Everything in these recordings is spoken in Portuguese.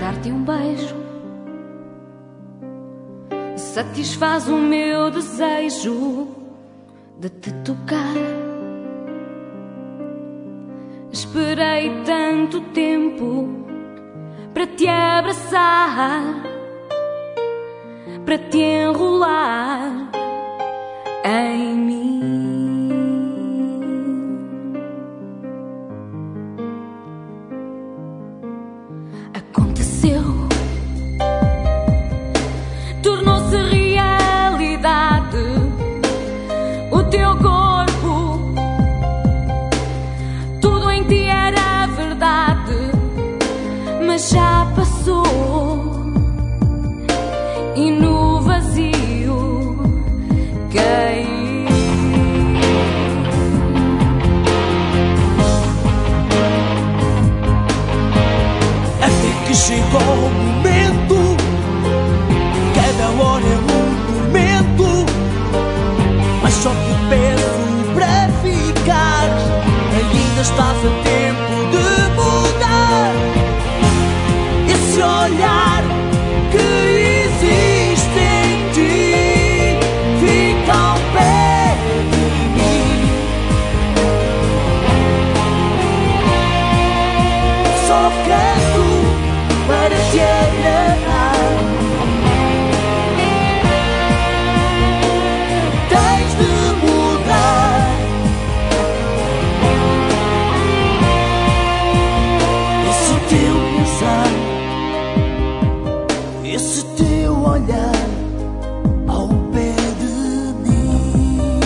dar-te um beijo satisfaz o meu desejo de te tocar. Esperei tanto tempo para te abraçar, para te enrolar em mim. Aconteceu, tornou-se realidade o teu corpo, tudo em ti era verdade, mas já passou e no vazio caí. Até que chegou o momento, cada hora é um momento, mas só te peço para ficar, ainda estás a tempo de mudar. Esse olhar que existe em ti fica ao pé de mim. Só canto para te agradar. Tens de mudar. Esse teu pensar, esse teu olhar ao pé de mim.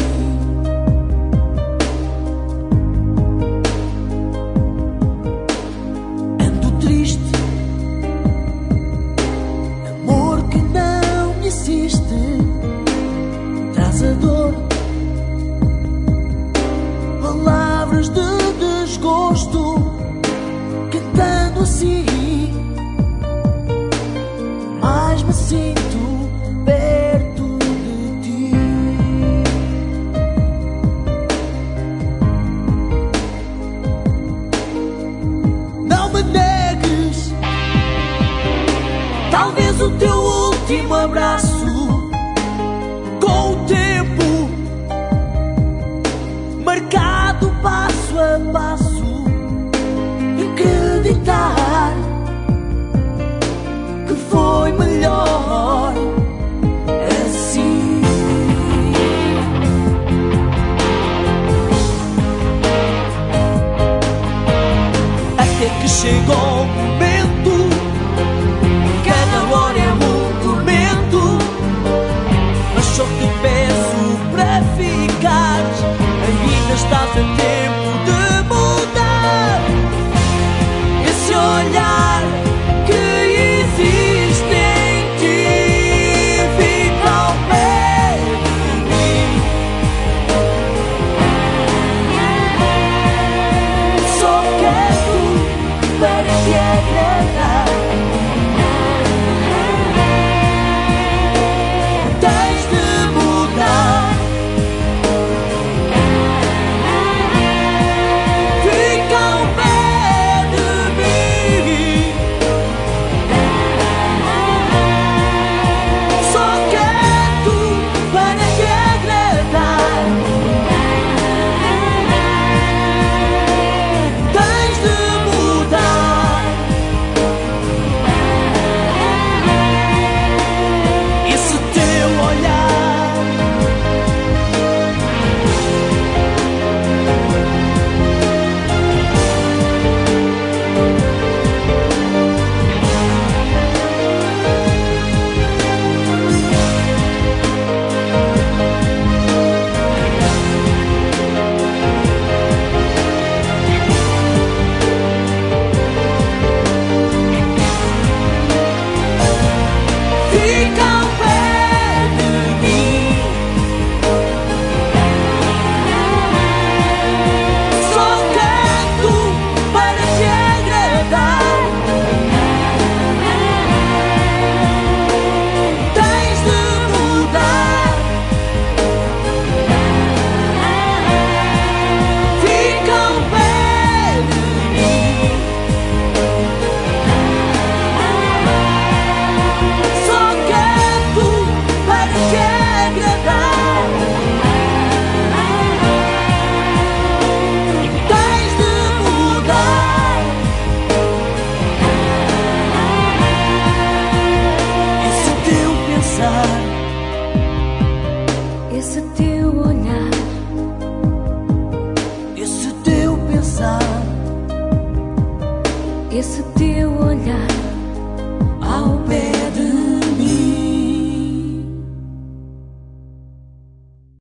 Ando triste, amor que não me assiste, traz a dor, palavras de desgosto, cantando assim mais me sinto perto de ti. Não me negues, talvez o teu último abraço. Com o tempo marcado passo a passo, acreditar que foi melhor assim. Até que chegou o momento, cada hora é um tormento, mas só te peço para ficar, ainda estás a tempo de mudar. Esse olhar que existe em ti fica ao pé de mim. Só quero para te esse teu olhar ao pé